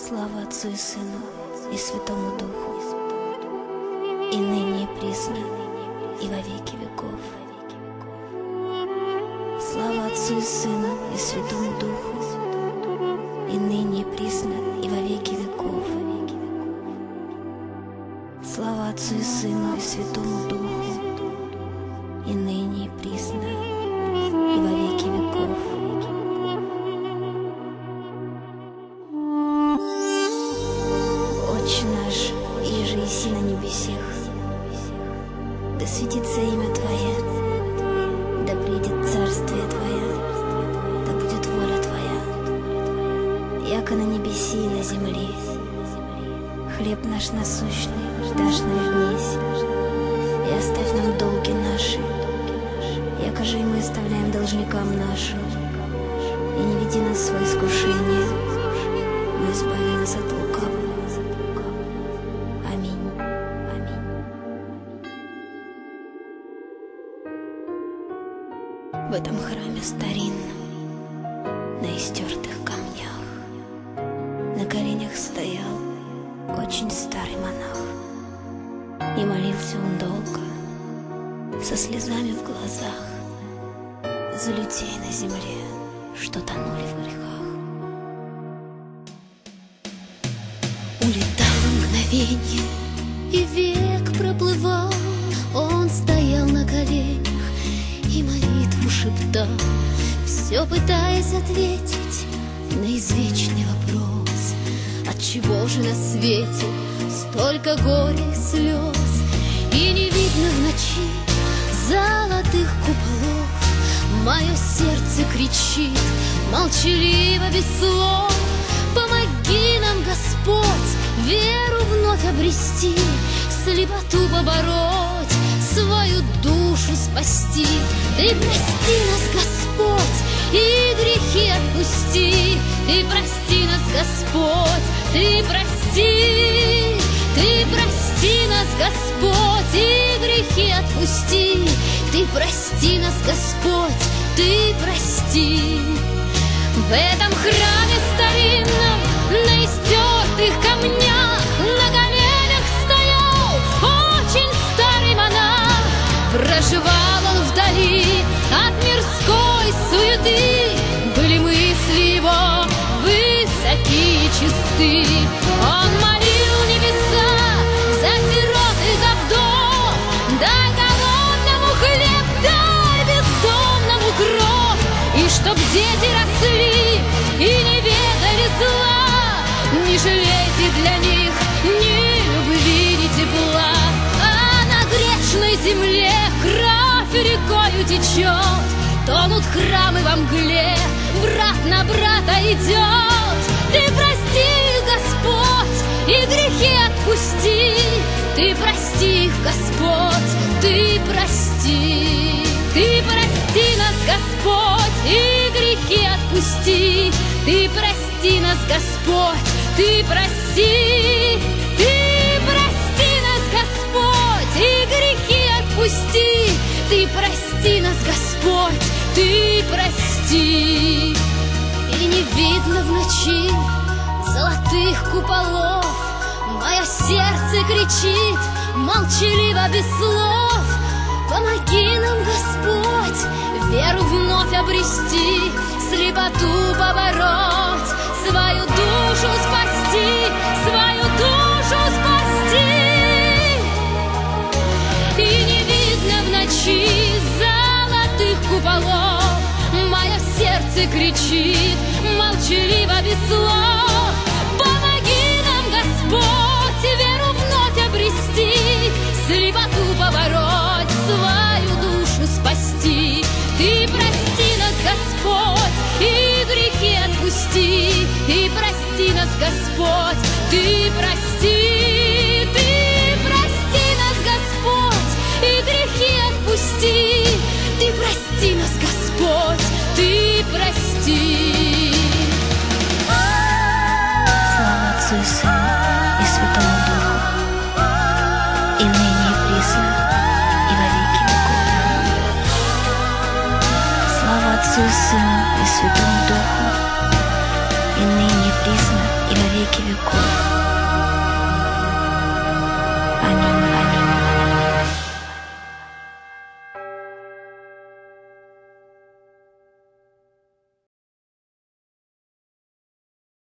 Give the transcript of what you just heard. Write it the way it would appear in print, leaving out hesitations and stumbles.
Слава Отцу и Сыну и Святому Духу, и ныне и присно, и во веки веков. Слава Отцу и Сыну и Святому Духу, и ныне и присно, и во веки веков. Слава Отцу и Сыну и Святому Духу, и ныне и присно, и во веки веков. Отче наш, иже еси на небесех, да светится имя Твое, да придет царствие Твое, да будет воля Твоя, яко на небеси и на земле. Хлеб наш насущный дашь нам днесь, и оставь нам долги наши, яко же и мы оставляем должникам нашим, и не веди нас в свое искушение, но избави нас от лукавого. Аминь. В этом храме старинном, на истертых камнях, на коленях стоял очень старый монах, и молился он долго, со слезами в глазах, за людей на земле, что тонули в грехах. Улетало мгновенье, и век проплывал. Он стоял на коленях и молитву шептал, все пытаясь ответить на извечный вопрос: отчего же на свете столько горя и слез? И не видно в ночи золотых куполов. Мое сердце кричит молчаливо, без слов: помоги нам, Господь, веру вновь обрести, слепоту побороть, свою душу спасти. Ты прости нас, Господь, и грехи отпусти. Ты прости нас, Господь, ты прости. Ты прости нас, Господь, и грехи отпусти. Ты прости нас, Господь, ты прости. В этом храме старинном, на истертых камнях, на коленях стоял очень старый монах. Проживал он вдали от мирской суеты, были мысли его высоки и чисты. Он молил небеса за сирот и за вдов: дай голодному хлеб, дай бездомному кров, и чтоб дети росли и не ведали зла. Не жалейте для них ни любви, ни тепла, а на грешной земле кровь рекою течет. Тонут храмы во мгле, брат на брата идет. Ты прости их, Господь, и грехи отпусти. Ты прости их, Господь, ты прости. Ты прости нас, Господь, и грехи отпусти. Ты прости нас, Господь, ты прости. Ты прости нас, Господь, и грехи отпусти. Ты прости нас, Господь, ты прости. И не видно в ночи золотых куполов. Мое сердце кричит молчаливо, без слов: помоги нам, Господь, веру вновь обрести, слепоту побороть, свою душу спасти, свою душу спасти. И не видно в ночи золотых куполов. Мое сердце кричит молчаливо, без слов: помоги нам, Господь, веру вновь обрести, слепоту побороть, свою душу спасти. Ты прости нас, Господь, и грехи отпусти. Ты прости нас, Господь, ты прости. Ты прости нас, Господь, и грехи отпусти. Ты прости нас, Господь, ты прости. Слава Отцу и Сыну и Святому Духу, и ныне и присно, и во веки веков. Слава Отцу и Сыну и Святому Духу,